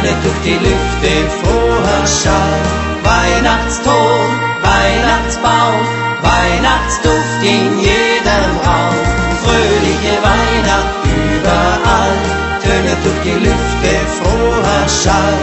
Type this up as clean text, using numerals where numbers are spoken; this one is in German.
tönet durch die Lüfte froher Schall. Weihnachtston, Weihnachtsbaum, Weihnachtsduft in jedem Raum. Fröhliche Weihnacht überall, tönet durch die Lüfte froher Schall.